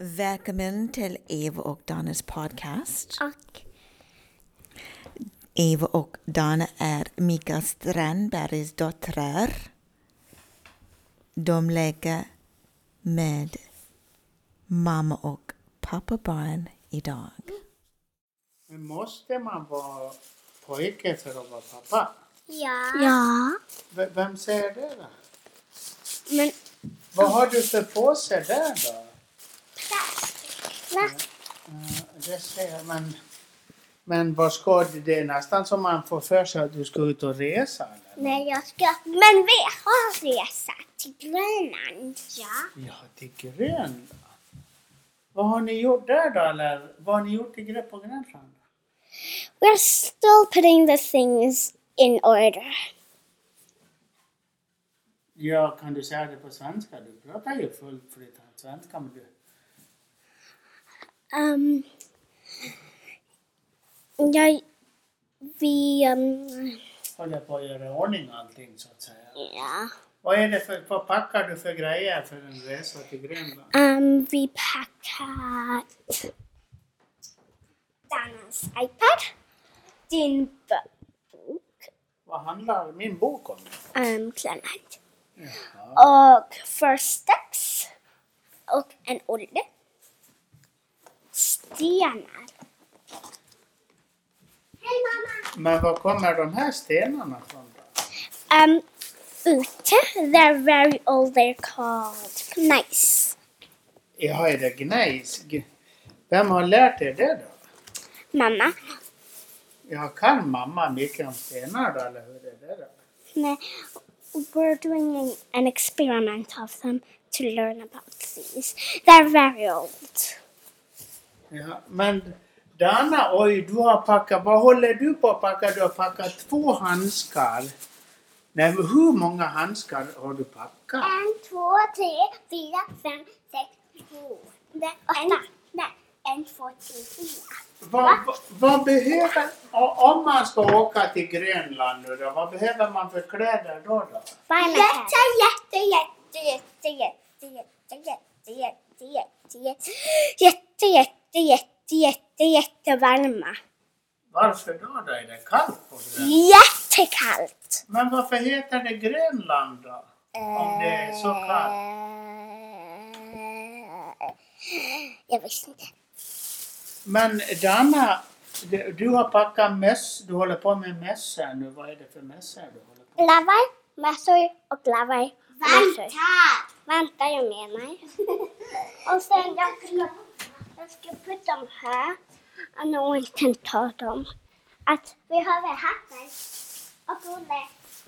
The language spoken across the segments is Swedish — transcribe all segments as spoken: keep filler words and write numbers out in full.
Välkommen till Eva och Danas podcast. Och Eva och Dana är Mikael Strandbergs döttrar. De leker med mamma och pappa barn idag. Men måste man vara pojke för att vara pappa? ja. Ja. V- vem säger det då? Men Vad har du för påse där då? va? Uh, det säger man. Men vad ska du? Det är nästan som man får för sig att du ska ut och resa. Eller? Nej, jag ska... Men vi har resa till Grönland, ja. Ja, till Grönland. Vad har ni gjort där då? Eller vad har ni gjort i Grö- på Grönland? We're still putting the things in order. Ja, kan du säga det på svenska? Du pratar ju fullt flytande svenska, men du... Um, jag... Vi... Um, håller på att göra i ordning allting så att säga. ja. Vad är det för, vad packar du för grejer för en resa till Grönland? Um, vi packat Danas iPad, din bok, Vad handlar min bok om? um, Grönland. Jaha. Och First Steps. Och en Olle. Stenar. Hej mamma! Men var kommer de här stenarna från då? Um, ute. They're very old. They're called gneiss. Ja, är det gnejs? G- Vem har lärt er det då? Mamma. Ja, kan mamma mycket om stenar då, eller hur är det då? Nej, we're doing an, an experiment of them to learn about these. They're very old. Ja, men Dana, oj, du har packat, vad håller du på att packa? Du har packat två handskar. Nej, men hur många handskar har du packat? En, två, tre, fyra, fem, sex, sju, åtta. Nej, en, två, tre, fyra. Vad, vad, vad behöver, o- om man ska åka till Grönland nu då, vad behöver man för kläder då då? Jätte, jätte, jätte, jätte, jätte, jätte, jätte, jätte, jätte, jätte, jätte, jätte, jätte, jätte varma. Varför då? Då är det kallt på Grönland. Jättekallt. Men varför heter det Grönland då? Om det är så kallt. Jag visste inte. Men Dana, du, du har packat möss, du håller på med mössor nu. Vad är det för mössor du håller på med? Lavar, massor och lavar. Vänta! Vänta, jag menar. Och sen jag ska, jag ska putta dem här. Och någon kan ta dem. Att vi har hatten och Olle.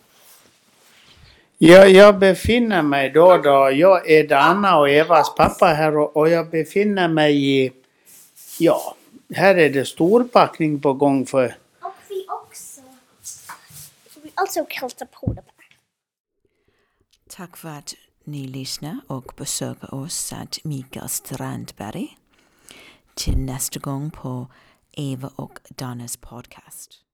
Jag, jag befinner mig då då, jag är Dana och Evas pappa här och, och jag befinner mig i, ja, här är det storpackning på gång för... Och vi också. We also killed a polar bear. Tack för att ni lyssnar och besöker oss att Mikael Strandberg. Till nästa gång på Eva och Danas podcast.